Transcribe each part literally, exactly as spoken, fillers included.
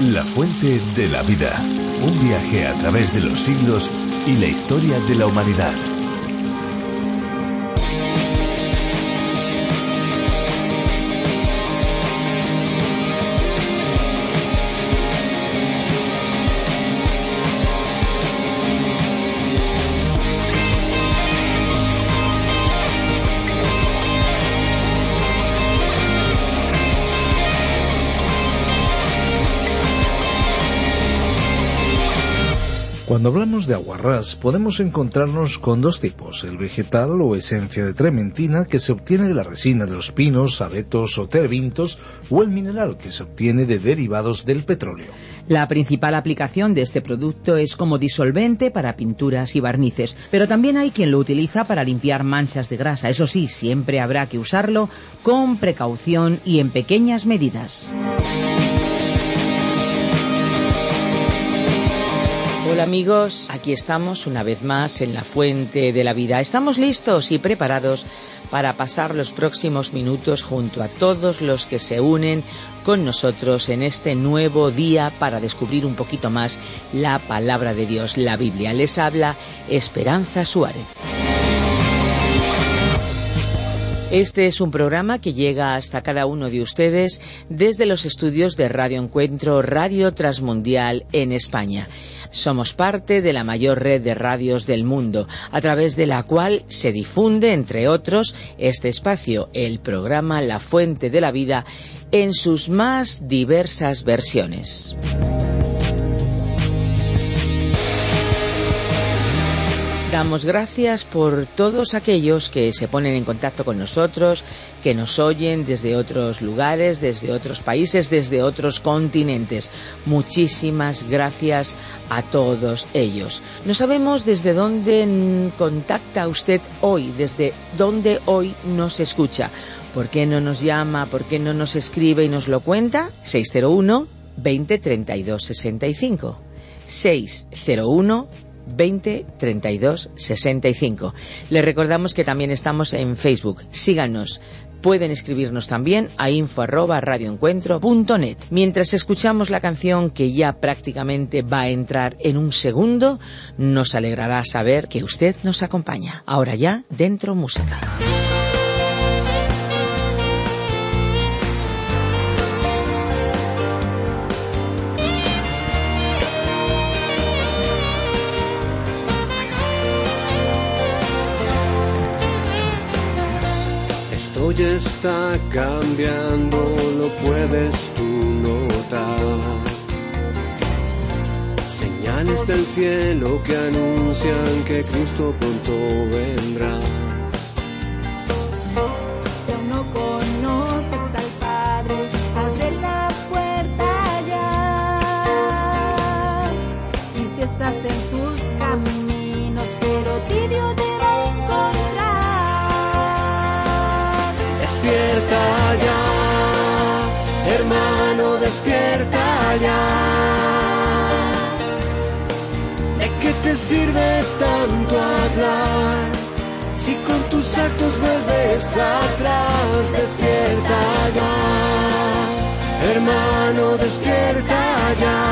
La fuente de la vida. Un viaje a través de los siglos y la historia de la humanidad. Cuando hablamos de aguarrás, podemos encontrarnos con dos tipos: el vegetal o esencia de trementina, que se obtiene de la resina de los pinos, abetos o terebintos, o el mineral, que se obtiene de derivados del petróleo. La principal aplicación de este producto es como disolvente para pinturas y barnices, pero también hay quien lo utiliza para limpiar manchas de grasa. Eso sí, siempre habrá que usarlo con precaución y en pequeñas medidas. Hola amigos, aquí estamos una vez más en la Fuente de la Vida. Estamos listos y preparados para pasar los próximos minutos junto a todos los que se unen con nosotros en este nuevo día para descubrir un poquito más la palabra de Dios, la Biblia. Les habla Esperanza Suárez. Este es un programa que llega hasta cada uno de ustedes desde los estudios de Radio Encuentro, Radio Transmundial en España. Somos parte de la mayor red de radios del mundo, a través de la cual se difunde, entre otros, este espacio, el programa La Fuente de la Vida, en sus más diversas versiones. Damos gracias por todos aquellos que se ponen en contacto con nosotros, que nos oyen desde otros lugares, desde otros países, desde otros continentes. Muchísimas gracias a todos ellos. No sabemos desde dónde contacta usted hoy, desde dónde hoy nos escucha. ¿Por qué no nos llama? ¿Por qué no nos escribe y nos lo cuenta? seis cero uno, veinte, treinta y dos, sesenta y cinco. seis cero uno, veinte, treinta y dos, sesenta y cinco. Les recordamos que también estamos en Facebook. Síganos. Pueden escribirnos también a info arroba radioencuentro punto net. Mientras escuchamos la canción, que ya prácticamente va a entrar en un segundo, nos alegrará saber que usted nos acompaña. Ahora ya, dentro música. Hoy está cambiando, lo puedes tú notar. Señales del cielo que anuncian que Cristo pronto vendrá. Si aún no conoces al Padre, abre la puerta ya. Y si estás en tus caminos, pero tibio te va a encontrar. Despierta ya, hermano, despierta ya. ¿De qué te sirve tanto hablar si con tus actos vuelves atrás? Despierta ya, hermano, despierta ya.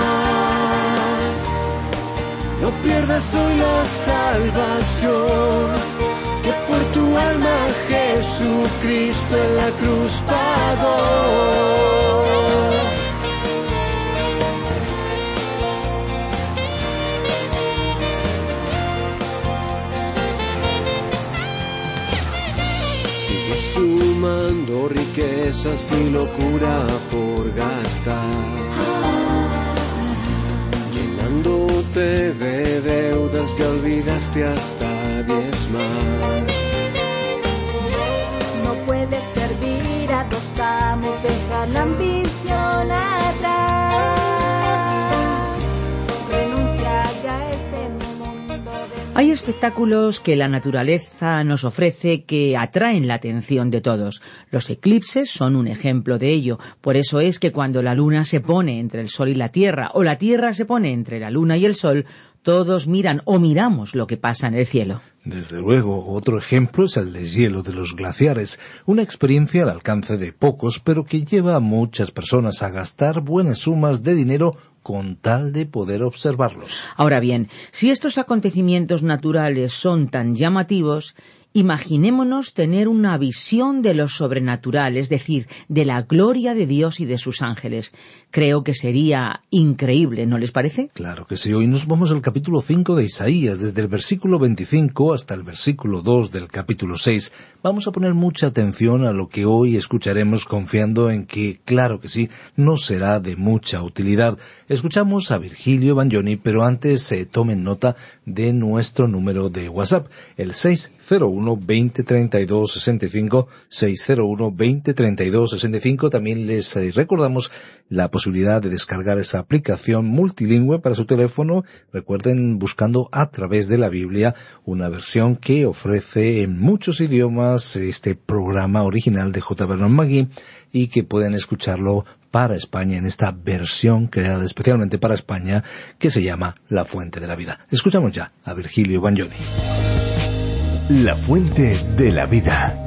No pierdas hoy la salvación, que por tu alma Jesucristo en la cruz pagó. Sigues sumando riquezas y locura por gastar, llenándote de deudas, ya olvidaste hasta diezmar. No puedes servir a dos amos, deja la ambición atrás. Renuncia ya a este mundo de... Hay espectáculos que la naturaleza nos ofrece que atraen la atención de todos. Los eclipses son un ejemplo de ello. Por eso es que cuando la luna se pone entre el sol y la tierra, o la tierra se pone entre la luna y el sol, Todos miran o miramos lo que pasa en el cielo. Desde luego, otro ejemplo es el deshielo de los glaciares, una experiencia al alcance de pocos, pero que lleva a muchas personas a gastar buenas sumas de dinero con tal de poder observarlos. Ahora bien, si estos acontecimientos naturales son tan llamativos, imaginémonos tener una visión de lo sobrenatural, es decir, de la gloria de Dios y de sus ángeles. Creo que sería increíble, ¿no les parece? Claro que sí. Hoy nos vamos al capítulo cinco de Isaías, desde el versículo veinticinco hasta el versículo dos del capítulo seis. Vamos a poner mucha atención a lo que hoy escucharemos, confiando en que, claro que sí, nos será de mucha utilidad. Escuchamos a Virgilio Bagnoni, pero antes eh, tomen nota de nuestro número de WhatsApp, el seis cero uno, veinte, treinta y dos, sesenta y cinco, seis cero uno, veinte, treinta y dos, sesenta y cinco. También les eh, recordamos la posibilidad de descargar esa aplicación multilingüe para su teléfono. Recuerden, buscando A Través de la Biblia, una versión que ofrece en muchos idiomas este programa original de J. Vernon McGee, y que pueden escucharlo para España en esta versión creada especialmente para España que se llama La Fuente de la Vida. Escuchamos ya a Virgilio Bagnoni. La Fuente de la Vida.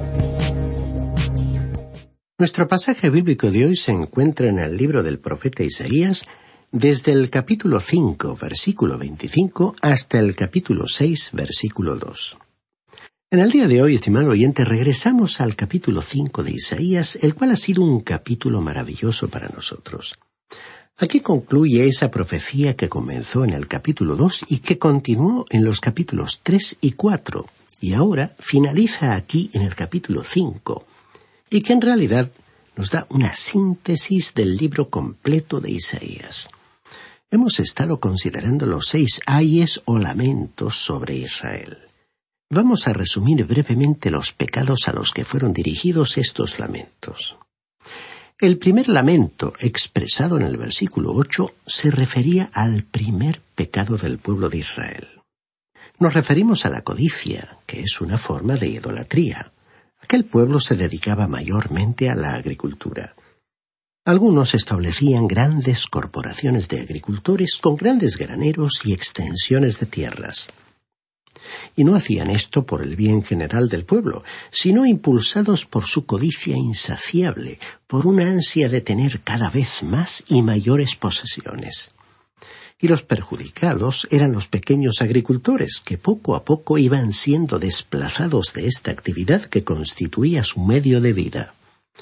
Nuestro pasaje bíblico de hoy se encuentra en el libro del profeta Isaías, desde el capítulo cinco, versículo veinticinco, hasta el capítulo seis, versículo dos. En el día de hoy, estimado oyente, regresamos al capítulo cinco de Isaías, el cual ha sido un capítulo maravilloso para nosotros. Aquí concluye esa profecía que comenzó en el capítulo dos y que continuó en los capítulos tres y cuatro, y ahora finaliza aquí en el capítulo cinco, y que en realidad nos da una síntesis del libro completo de Isaías. Hemos estado considerando los seis ayes o lamentos sobre Israel. Vamos a resumir brevemente los pecados a los que fueron dirigidos estos lamentos. El primer lamento, expresado en el versículo ocho, se refería al primer pecado del pueblo de Israel. Nos referimos a la codicia, que es una forma de idolatría. Aquel pueblo se dedicaba mayormente a la agricultura. Algunos establecían grandes corporaciones de agricultores con grandes graneros y extensiones de tierras. Y no hacían esto por el bien general del pueblo, sino impulsados por su codicia insaciable, por una ansia de tener cada vez más y mayores posesiones. Y los perjudicados eran los pequeños agricultores, que poco a poco iban siendo desplazados de esta actividad que constituía su medio de vida.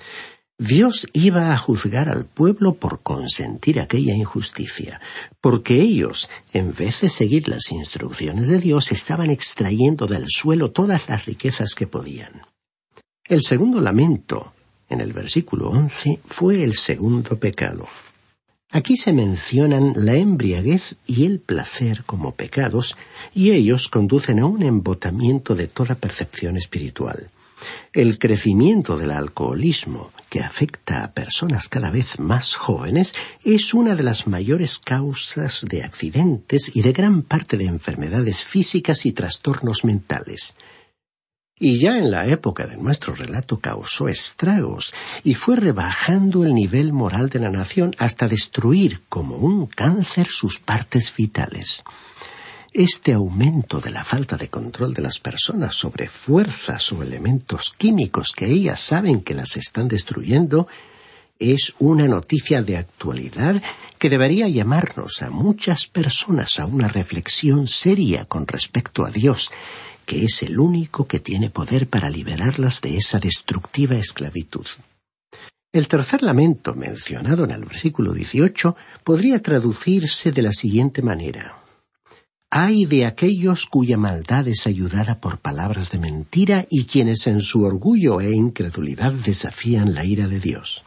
Dios iba a juzgar al pueblo por consentir aquella injusticia, porque ellos, en vez de seguir las instrucciones de Dios, estaban extrayendo del suelo todas las riquezas que podían. El segundo lamento, en el versículo once, fue el segundo pecado. Aquí se mencionan la embriaguez y el placer como pecados, y ellos conducen a un embotamiento de toda percepción espiritual. El crecimiento del alcoholismo, que afecta a personas cada vez más jóvenes, es una de las mayores causas de accidentes y de gran parte de enfermedades físicas y trastornos mentales. Y ya en la época de nuestro relato causó estragos y fue rebajando el nivel moral de la nación hasta destruir como un cáncer sus partes vitales. Este aumento de la falta de control de las personas sobre fuerzas o elementos químicos que ellas saben que las están destruyendo es una noticia de actualidad que debería llamarnos a muchas personas a una reflexión seria con respecto a Dios, que es el único que tiene poder para liberarlas de esa destructiva esclavitud. El tercer lamento, mencionado en el versículo dieciocho, podría traducirse de la siguiente manera: «Ay de aquellos cuya maldad es ayudada por palabras de mentira y quienes en su orgullo e incredulidad desafían la ira de Dios».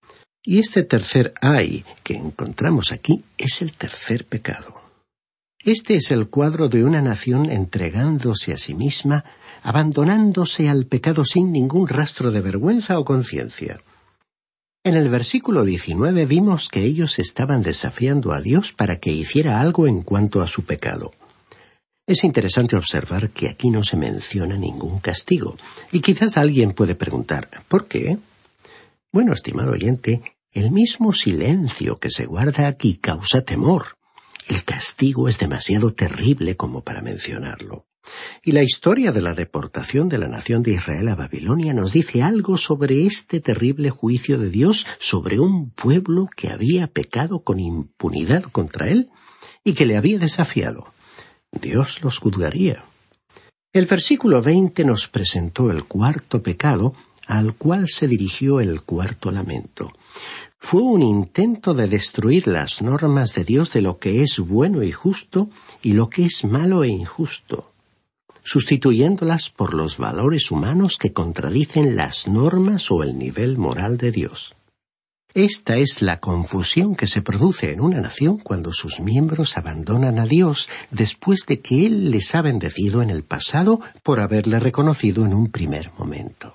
Y este tercer ay que encontramos aquí es el tercer pecado. Este es el cuadro de una nación entregándose a sí misma, abandonándose al pecado sin ningún rastro de vergüenza o conciencia. En el versículo diecinueve vimos que ellos estaban desafiando a Dios para que hiciera algo en cuanto a su pecado. Es interesante observar que aquí no se menciona ningún castigo, y quizás alguien puede preguntar, ¿por qué? Bueno, estimado oyente, el mismo silencio que se guarda aquí causa temor. El castigo es demasiado terrible como para mencionarlo. Y la historia de la deportación de la nación de Israel a Babilonia nos dice algo sobre este terrible juicio de Dios sobre un pueblo que había pecado con impunidad contra él y que le había desafiado. Dios los juzgaría. El versículo veinte nos presentó el cuarto pecado al cual se dirigió el cuarto lamento. Fue un intento de destruir las normas de Dios de lo que es bueno y justo y lo que es malo e injusto, sustituyéndolas por los valores humanos que contradicen las normas o el nivel moral de Dios. Esta es la confusión que se produce en una nación cuando sus miembros abandonan a Dios después de que Él les ha bendecido en el pasado por haberle reconocido en un primer momento.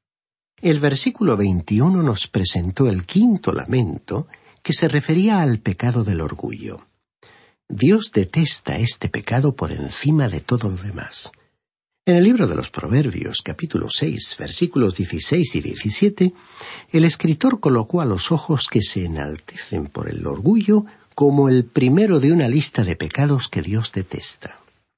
El versículo veintiuno nos presentó el quinto lamento, que se refería al pecado del orgullo. Dios detesta este pecado por encima de todo lo demás. En el libro de los Proverbios, capítulo seis, versículos dieciséis y diecisiete, el escritor colocó a los ojos que se enaltecen por el orgullo como el primero de una lista de pecados que Dios detesta.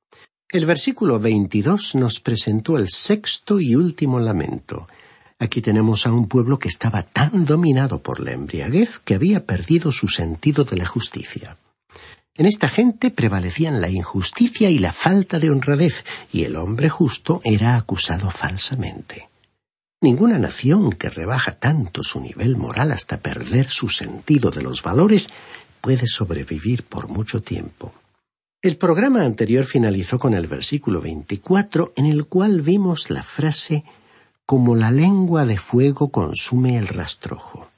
El versículo veintidós nos presentó el sexto y último lamento. Aquí tenemos a un pueblo que estaba tan dominado por la embriaguez que había perdido su sentido de la justicia. En esta gente prevalecían la injusticia y la falta de honradez, y el hombre justo era acusado falsamente. Ninguna nación que rebaja tanto su nivel moral hasta perder su sentido de los valores puede sobrevivir por mucho tiempo. El programa anterior finalizó con el versículo veinticuatro, en el cual vimos la frase «como la lengua de fuego consume el rastrojo».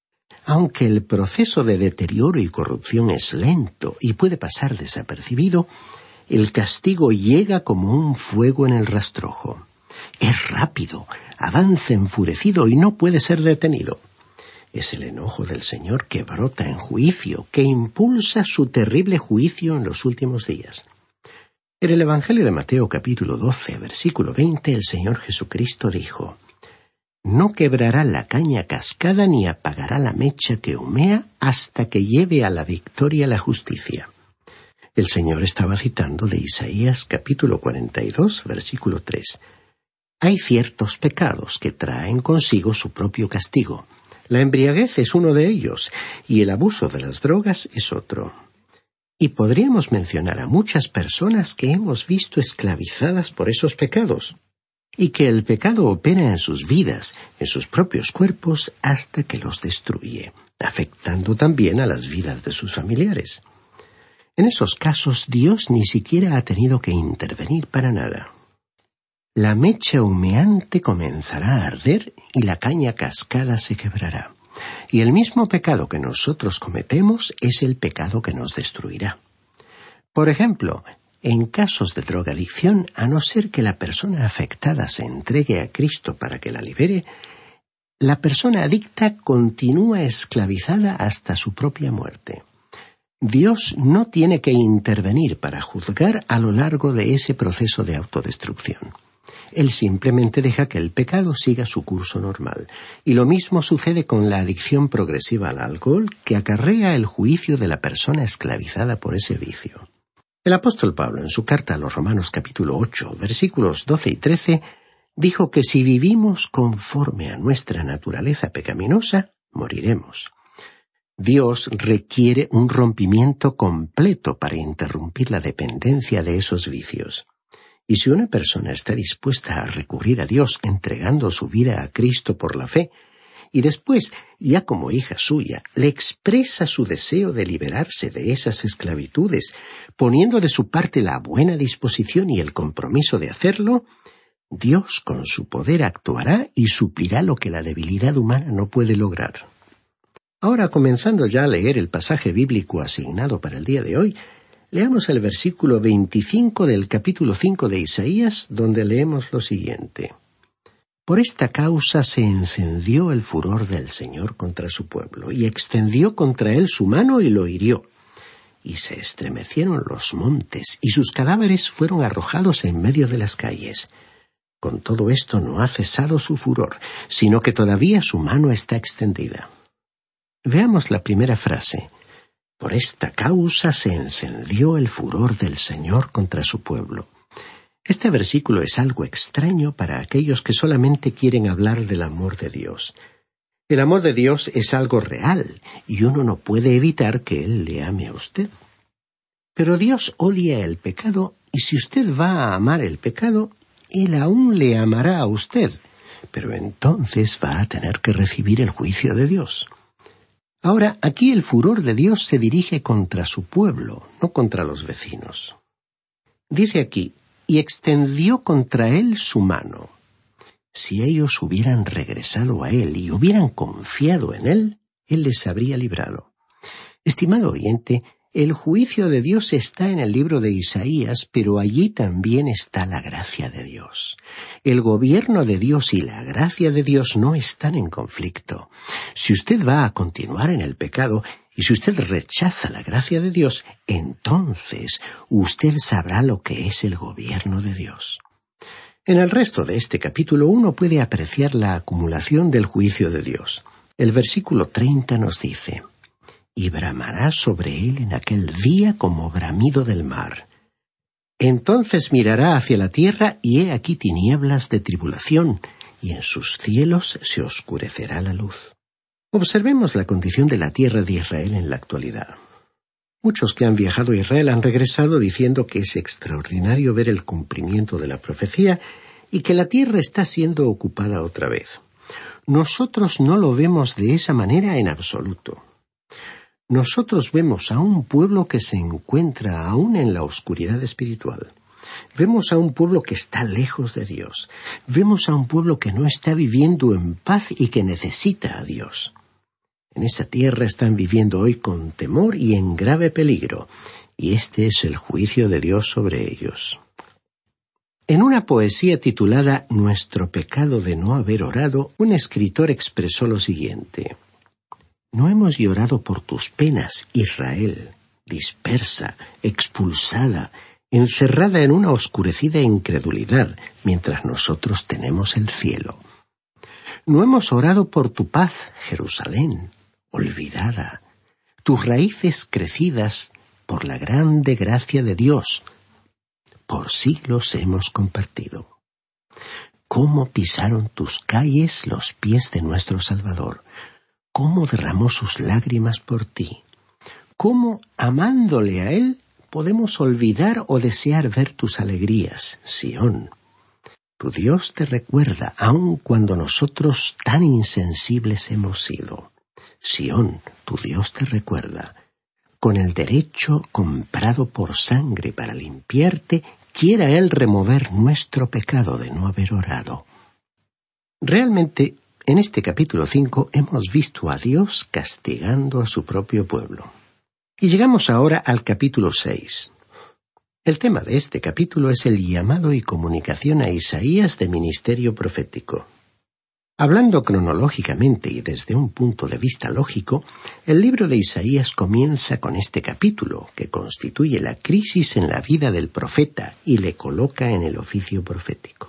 Aunque el proceso de deterioro y corrupción es lento y puede pasar desapercibido, el castigo llega como un fuego en el rastrojo. Es rápido, avanza enfurecido y no puede ser detenido. Es el enojo del Señor que brota en juicio, que impulsa su terrible juicio en los últimos días. En el Evangelio de Mateo capítulo doce, versículo veinte, el Señor Jesucristo dijo: «No quebrará la caña cascada ni apagará la mecha que humea hasta que lleve a la victoria la justicia». El Señor estaba citando de Isaías capítulo cuarenta y dos, versículo tres. Hay ciertos pecados que traen consigo su propio castigo. La embriaguez es uno de ellos, y el abuso de las drogas es otro. Y podríamos mencionar a muchas personas que hemos visto esclavizadas por esos pecados, y que el pecado opera en sus vidas, en sus propios cuerpos, hasta que los destruye, afectando también a las vidas de sus familiares. En esos casos, Dios ni siquiera ha tenido que intervenir para nada. La mecha humeante comenzará a arder y la caña cascada se quebrará. Y el mismo pecado que nosotros cometemos es el pecado que nos destruirá. Por ejemplo, en casos de drogadicción, a no ser que la persona afectada se entregue a Cristo para que la libere, la persona adicta continúa esclavizada hasta su propia muerte. Dios no tiene que intervenir para juzgar a lo largo de ese proceso de autodestrucción. Él simplemente deja que el pecado siga su curso normal. Y lo mismo sucede con la adicción progresiva al alcohol, que acarrea el juicio de la persona esclavizada por ese vicio. El apóstol Pablo, en su carta a los Romanos capítulo ocho, versículos doce y trece, dijo que si vivimos conforme a nuestra naturaleza pecaminosa, moriremos. Dios requiere un rompimiento completo para interrumpir la dependencia de esos vicios. Y si una persona está dispuesta a recurrir a Dios entregando su vida a Cristo por la fe, y después, ya como hija suya, le expresa su deseo de liberarse de esas esclavitudes, poniendo de su parte la buena disposición y el compromiso de hacerlo, Dios con su poder actuará y suplirá lo que la debilidad humana no puede lograr. Ahora, comenzando ya a leer el pasaje bíblico asignado para el día de hoy, leamos el versículo veinticinco del capítulo cinco de Isaías, donde leemos lo siguiente: «Por esta causa se encendió el furor del Señor contra su pueblo, y extendió contra él su mano y lo hirió. Y se estremecieron los montes, y sus cadáveres fueron arrojados en medio de las calles. Con todo esto no ha cesado su furor, sino que todavía su mano está extendida». Veamos la primera frase. Por esta causa se encendió el furor del Señor contra su pueblo. Este versículo es algo extraño para aquellos que solamente quieren hablar del amor de Dios. El amor de Dios es algo real y uno no puede evitar que Él le ame a usted. Pero Dios odia el pecado y si usted va a amar el pecado, Él aún le amará a usted, pero entonces va a tener que recibir el juicio de Dios. Ahora, aquí el furor de Dios se dirige contra su pueblo, no contra los vecinos. Dice aquí, y extendió contra él su mano. Si ellos hubieran regresado a él y hubieran confiado en él, él les habría librado. Estimado oyente, el juicio de Dios está en el libro de Isaías, pero allí también está la gracia de Dios. El gobierno de Dios y la gracia de Dios no están en conflicto. Si usted va a continuar en el pecado y si usted rechaza la gracia de Dios, entonces usted sabrá lo que es el gobierno de Dios. En el resto de este capítulo uno puede apreciar la acumulación del juicio de Dios. El versículo treinta nos dice: y bramará sobre él en aquel día como bramido del mar. Entonces mirará hacia la tierra, y he aquí tinieblas de tribulación, y en sus cielos se oscurecerá la luz. Observemos la condición de la tierra de Israel en la actualidad. Muchos que han viajado a Israel han regresado diciendo que es extraordinario ver el cumplimiento de la profecía y que la tierra está siendo ocupada otra vez. Nosotros no lo vemos de esa manera en absoluto. Nosotros vemos a un pueblo que se encuentra aún en la oscuridad espiritual. Vemos a un pueblo que está lejos de Dios. Vemos a un pueblo que no está viviendo en paz y que necesita a Dios. En esa tierra están viviendo hoy con temor y en grave peligro, y este es el juicio de Dios sobre ellos. En una poesía titulada Nuestro pecado de no haber orado, un escritor expresó lo siguiente: no hemos llorado por tus penas, Israel, dispersa, expulsada, encerrada en una oscurecida incredulidad, mientras nosotros tenemos el cielo. No hemos orado por tu paz, Jerusalén, olvidada, tus raíces crecidas por la grande gracia de Dios. Por siglos hemos compartido. ¿Cómo pisaron tus calles los pies de nuestro Salvador? ¿Cómo derramó sus lágrimas por ti? ¿Cómo, amándole a él, podemos olvidar o desear ver tus alegrías, Sión? Tu Dios te recuerda, aun cuando nosotros tan insensibles hemos sido. Sión, tu Dios te recuerda. Con el derecho comprado por sangre para limpiarte, quiera él remover nuestro pecado de no haber orado. Realmente, en este capítulo cinco hemos visto a Dios castigando a su propio pueblo. Y llegamos ahora al capítulo seis. El tema de este capítulo es el llamado y comunicación a Isaías de ministerio profético. Hablando cronológicamente y desde un punto de vista lógico, el libro de Isaías comienza con este capítulo, que constituye la crisis en la vida del profeta y le coloca en el oficio profético.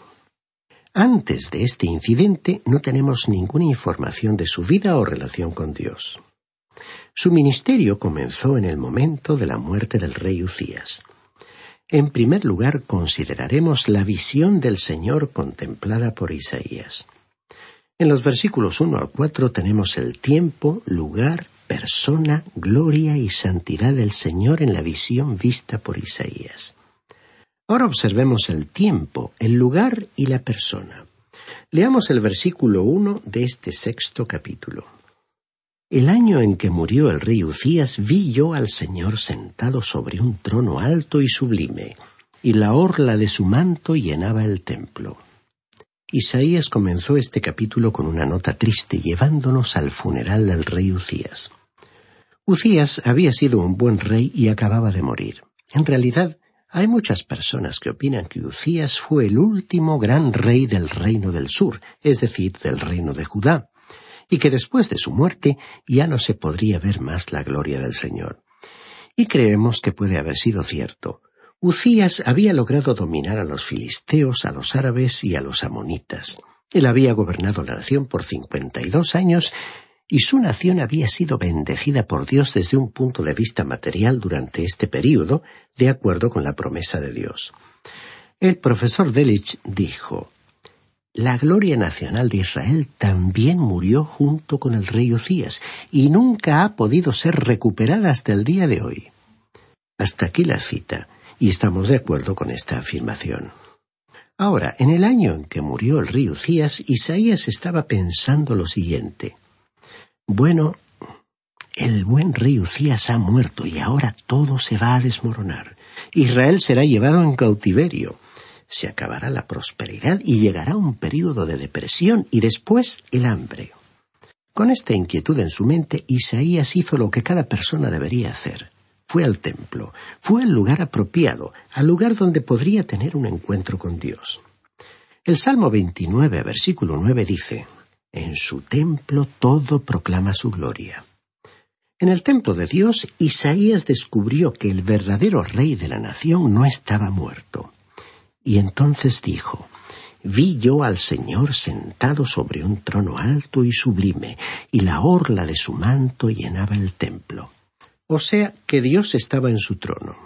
Antes de este incidente no tenemos ninguna información de su vida o relación con Dios. Su ministerio comenzó en el momento de la muerte del rey Uzías. En primer lugar, consideraremos la visión del Señor contemplada por Isaías. En los versículos uno al cuatro tenemos el tiempo, lugar, persona, gloria y santidad del Señor en la visión vista por Isaías. Ahora observemos el tiempo, el lugar y la persona. Leamos el versículo uno de este sexto capítulo. El año en que murió el rey Uzías vi yo al Señor sentado sobre un trono alto y sublime, y la orla de su manto llenaba el templo. Isaías comenzó este capítulo con una nota triste, llevándonos al funeral del rey Uzías. Uzías había sido un buen rey y acababa de morir. En realidad, hay muchas personas que opinan que Uzías fue el último gran rey del reino del sur, es decir, del reino de Judá, y que después de su muerte ya no se podría ver más la gloria del Señor. Y creemos que puede haber sido cierto. Uzías había logrado dominar a los filisteos, a los árabes y a los amonitas. Él había gobernado la nación por cincuenta y dos años y su nación había sido bendecida por Dios desde un punto de vista material durante este período, de acuerdo con la promesa de Dios. El profesor Delitzsch dijo: la gloria nacional de Israel también murió junto con el rey Uzías y nunca ha podido ser recuperada hasta el día de hoy. Hasta aquí la cita, y estamos de acuerdo con esta afirmación. Ahora, en el año en que murió el rey Uzías, Isaías estaba pensando lo siguiente: bueno, el buen rey Uzías ha muerto y ahora todo se va a desmoronar. Israel será llevado en cautiverio. Se acabará la prosperidad y llegará un período de depresión y después el hambre. Con esta inquietud en su mente, Isaías hizo lo que cada persona debería hacer. Fue al templo, fue al lugar apropiado, al lugar donde podría tener un encuentro con Dios. El Salmo veintinueve, versículo nueve dice: en su templo todo proclama su gloria. En el templo de Dios, Isaías descubrió que el verdadero rey de la nación no estaba muerto. Y entonces dijo: vi yo al Señor sentado sobre un trono alto y sublime, y la orla de su manto llenaba el templo. O sea, que Dios estaba en su trono.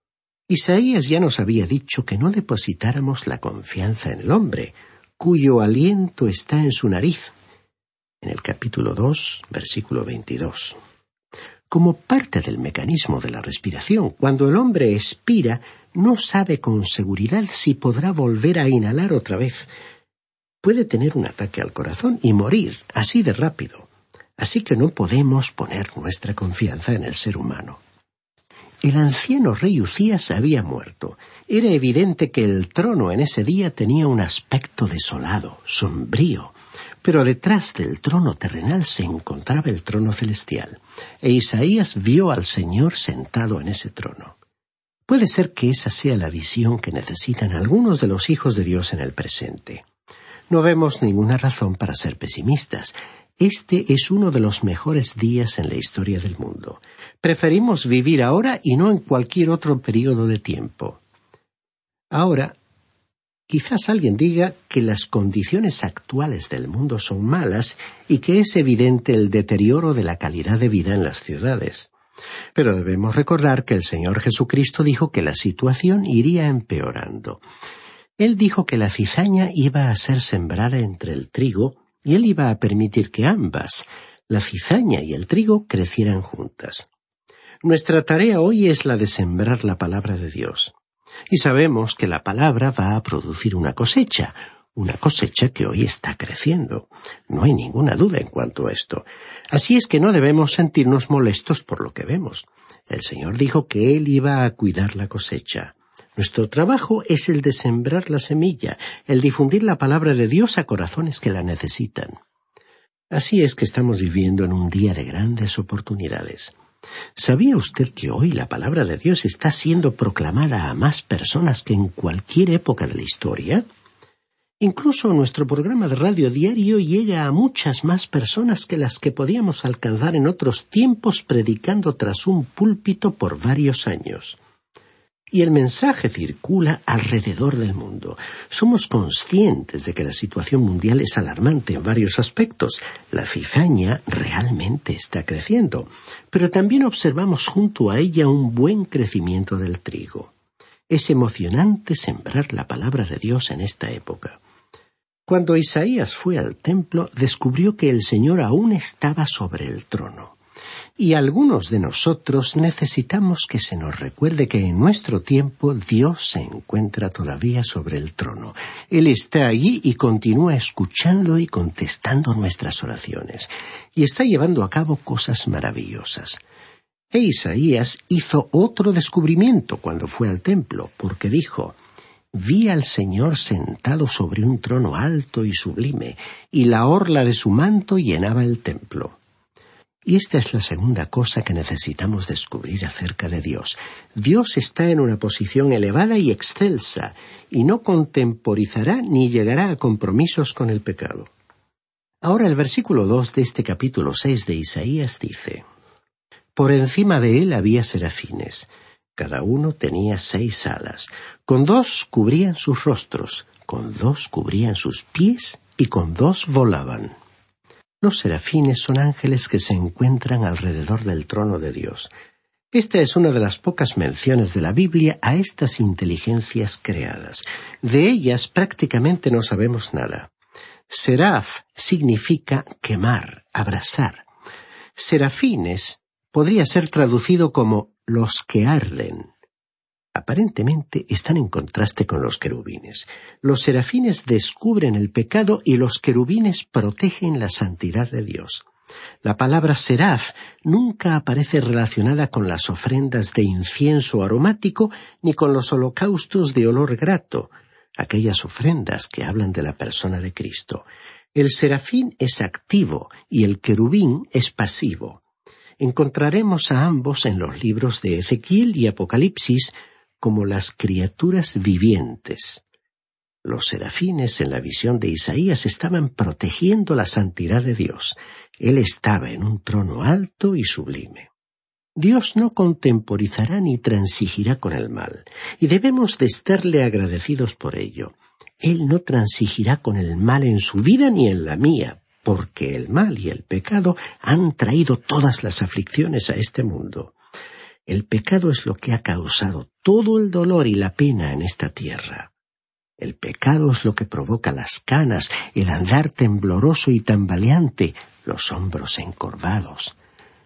Isaías ya nos había dicho que no depositáramos la confianza en el hombre, cuyo aliento está en su nariz, en el capítulo dos, versículo veintidós. Como parte del mecanismo de la respiración, cuando el hombre expira, no sabe con seguridad si podrá volver a inhalar otra vez. Puede tener un ataque al corazón y morir así de rápido. Así que no podemos poner nuestra confianza en el ser humano. El anciano rey Uzías había muerto. Era evidente que el trono en ese día tenía un aspecto desolado, sombrío. Pero detrás del trono terrenal se encontraba el trono celestial, e Isaías vio al Señor sentado en ese trono. Puede ser que esa sea la visión que necesitan algunos de los hijos de Dios en el presente. No vemos ninguna razón para ser pesimistas. Este es uno de los mejores días en la historia del mundo. Preferimos vivir ahora y no en cualquier otro periodo de tiempo. Ahora, quizás alguien diga que las condiciones actuales del mundo son malas y que es evidente el deterioro de la calidad de vida en las ciudades. Pero debemos recordar que el Señor Jesucristo dijo que la situación iría empeorando. Él dijo que la cizaña iba a ser sembrada entre el trigo y Él iba a permitir que ambas, la cizaña y el trigo, crecieran juntas. Nuestra tarea hoy es la de sembrar la palabra de Dios. Y sabemos que la palabra va a producir una cosecha, una cosecha que hoy está creciendo. No hay ninguna duda en cuanto a esto. Así es que no debemos sentirnos molestos por lo que vemos. El Señor dijo que Él iba a cuidar la cosecha. Nuestro trabajo es el de sembrar la semilla, el difundir la palabra de Dios a corazones que la necesitan. Así es que estamos viviendo en un día de grandes oportunidades. ¿Sabía usted que hoy la palabra de Dios está siendo proclamada a más personas que en cualquier época de la historia? Incluso nuestro programa de radio diario llega a muchas más personas que las que podíamos alcanzar en otros tiempos predicando tras un púlpito por varios años. Y el mensaje circula alrededor del mundo. Somos conscientes de que la situación mundial es alarmante en varios aspectos. La cizaña realmente está creciendo, pero también observamos junto a ella un buen crecimiento del trigo. Es emocionante sembrar la palabra de Dios en esta época. Cuando Isaías fue al templo, descubrió que el Señor aún estaba sobre el trono. Y algunos de nosotros necesitamos que se nos recuerde que en nuestro tiempo Dios se encuentra todavía sobre el trono. Él está allí y continúa escuchando y contestando nuestras oraciones. Y está llevando a cabo cosas maravillosas. E Isaías hizo otro descubrimiento cuando fue al templo, porque dijo: vi al Señor sentado sobre un trono alto y sublime, y la orla de su manto llenaba el templo. Y esta es la segunda cosa que necesitamos descubrir acerca de Dios. Dios está en una posición elevada y excelsa, y no contemporizará ni llegará a compromisos con el pecado. Ahora el versículo dos de este capítulo seis de Isaías dice: por encima de él había serafines. Cada uno tenía seis alas. Con dos cubrían sus rostros, con dos cubrían sus pies y con dos volaban. Los serafines son ángeles que se encuentran alrededor del trono de Dios. Esta es una de las pocas menciones de la Biblia a estas inteligencias creadas. De ellas prácticamente no sabemos nada. Seraf significa quemar, abrasar. Serafines podría ser traducido como los que arden. Aparentemente están en contraste con los querubines. Los serafines descubren el pecado y los querubines protegen la santidad de Dios. La palabra seraf nunca aparece relacionada con las ofrendas de incienso aromático ni con los holocaustos de olor grato, aquellas ofrendas que hablan de la persona de Cristo. El serafín es activo y el querubín es pasivo. Encontraremos a ambos en los libros de Ezequiel y Apocalipsis como las criaturas vivientes. Los serafines en la visión de Isaías estaban protegiendo la santidad de Dios. Él estaba en un trono alto y sublime. Dios no contemporizará ni transigirá con el mal, y debemos de estarle agradecidos por ello. Él no transigirá con el mal en su vida ni en la mía, porque el mal y el pecado han traído todas las aflicciones a este mundo. El pecado es lo que ha causado todo el dolor y la pena en esta tierra. El pecado es lo que provoca las canas, el andar tembloroso y tambaleante, los hombros encorvados.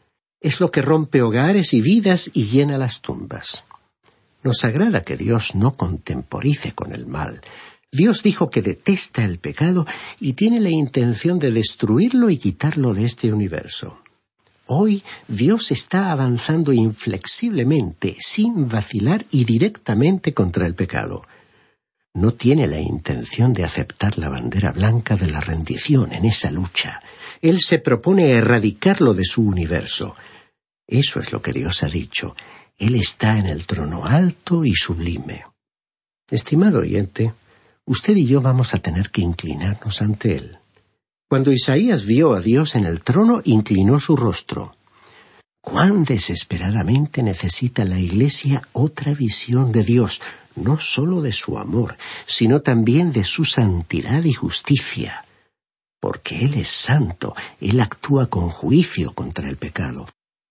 Es lo que rompe hogares y vidas y llena las tumbas. Nos agrada que Dios no contemporice con el mal. Dios dijo que detesta el pecado y tiene la intención de destruirlo y quitarlo de este universo. Hoy Dios está avanzando inflexiblemente, sin vacilar y directamente contra el pecado. No tiene la intención de aceptar la bandera blanca de la rendición en esa lucha. Él se propone erradicarlo de su universo. Eso es lo que Dios ha dicho. Él está en el trono alto y sublime. Estimado oyente, usted y yo vamos a tener que inclinarnos ante Él. Cuando Isaías vio a Dios en el trono, inclinó su rostro. ¿Cuán desesperadamente necesita la Iglesia otra visión de Dios, no solo de su amor, sino también de su santidad y justicia? Porque Él es santo, Él actúa con juicio contra el pecado.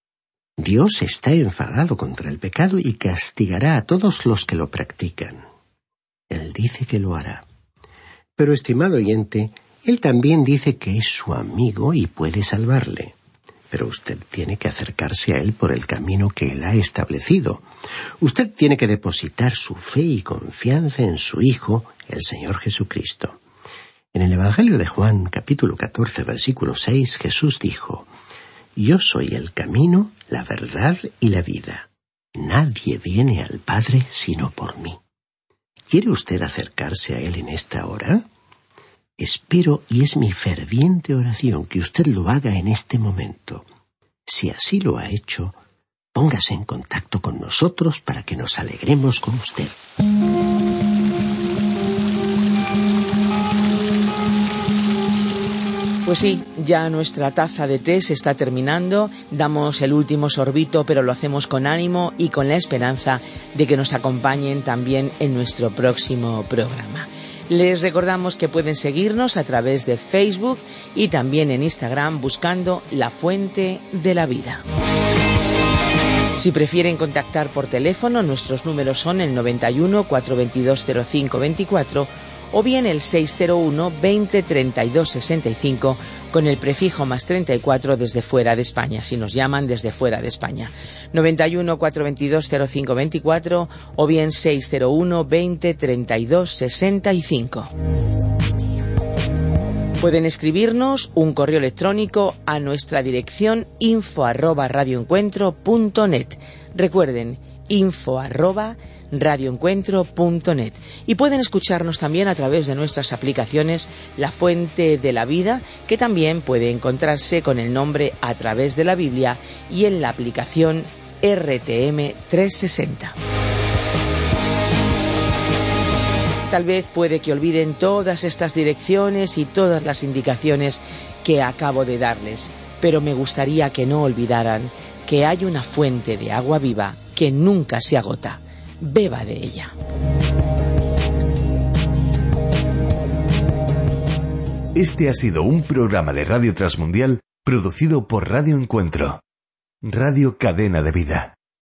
Dios está enfadado contra el pecado y castigará a todos los que lo practican. Él dice que lo hará. Pero, estimado oyente, Él también dice que es su amigo y puede salvarle. Pero usted tiene que acercarse a Él por el camino que Él ha establecido. Usted tiene que depositar su fe y confianza en su Hijo, el Señor Jesucristo. En el Evangelio de Juan, capítulo catorce, versículo seis, Jesús dijo: «Yo soy el camino, la verdad y la vida. Nadie viene al Padre sino por mí». ¿Quiere usted acercarse a Él en esta hora? Espero y es mi ferviente oración que usted lo haga en este momento. Si así lo ha hecho, póngase en contacto con nosotros para que nos alegremos con usted. Pues sí, ya nuestra taza de té se está terminando, damos el último sorbito, pero lo hacemos con ánimo y con la esperanza de que nos acompañen también en nuestro próximo programa. Les recordamos que pueden seguirnos a través de Facebook y también en Instagram buscando La Fuente de la Vida. Si prefieren contactar por teléfono, nuestros números son el noventa y uno, cuatrocientos veintidós, cero cinco veinticuatro o bien el seis cero uno, veinte, treinta y dos, sesenta y cinco con el prefijo más treinta y cuatro desde fuera de España, si nos llaman desde fuera de España. noventa y uno, cuatrocientos veintidós, cero cinco veinticuatro o bien seis cero uno, veinte, treinta y dos, sesenta y cinco. Pueden escribirnos un correo electrónico a nuestra dirección info arroba radioencuentro punto net. Recuerden, info arroba radioencuentro punto net. Y pueden escucharnos también a través de nuestras aplicaciones La Fuente de la Vida, que también puede encontrarse con el nombre A Través de la Biblia, y en la aplicación R T M trescientos sesenta. Tal vez puede que olviden todas estas direcciones y todas las indicaciones que acabo de darles, pero me gustaría que no olvidaran que hay una fuente de agua viva que nunca se agota. Beba de ella. Este ha sido un programa de Radio Transmundial producido por Radio Encuentro, Radio Cadena de Vida.